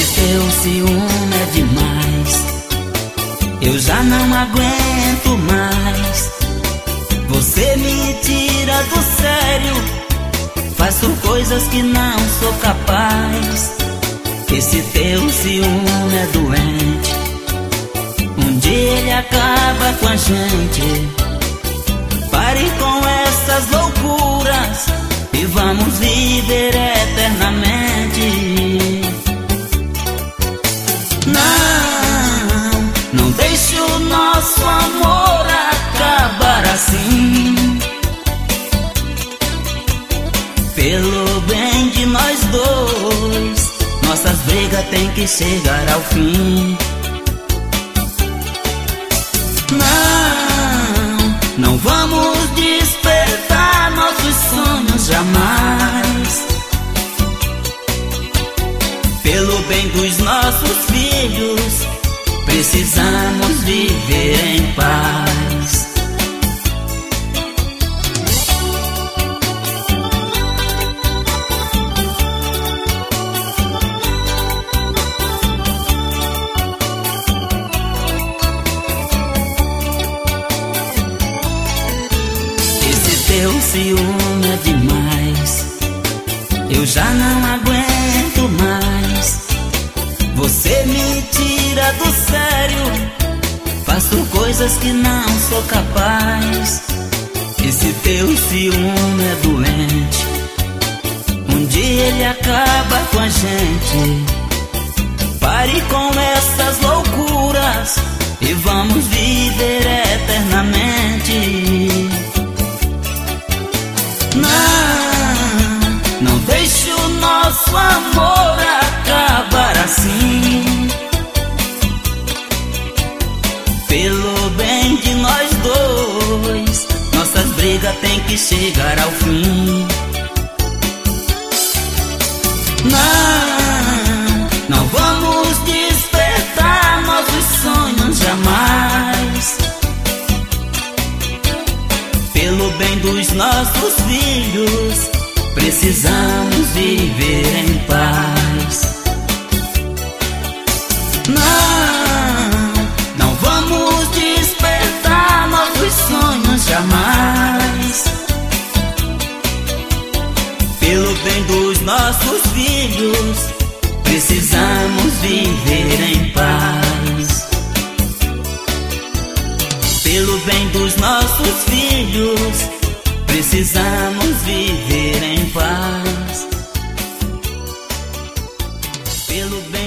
teu ciúme é demais, eu já não aguento mais. Você me tira do sério, faço coisas que não sou capaz. Esse teu ciúme é doente, um dia ele acaba com a gente. Pare com essas loucuras e vamos viver eternamente. Não deixe o nosso amor acabar assim. Pelo bem de nós dois, nossas brigas têm que chegar ao fim. Não vamos despertar nossos sonhos jamais. Pelo bem dos nossos filhos, precisamos viver em paz. Teu ciúme é demais, eu já não aguento mais. Você me tira do sério, faço coisas que não sou capaz. Esse teu ciúme é doente, um dia ele acaba com a gente. Pare com essas loucuras e vamos viver eternamente. Não deixe o nosso amor acabar assim. Pelo bem de nós dois, nossas brigas têm que chegar ao fim. Não vamos despertar nossos sonhos jamais. Pelo bem dos nossos filhos, precisamos viver em paz. Não vamos despertar nossos sonhos jamais. Pelo bem dos nossos filhos, precisamos viver em paz. Pelo bem dos nossos filhos, precisamos viver em paz. Pelo bem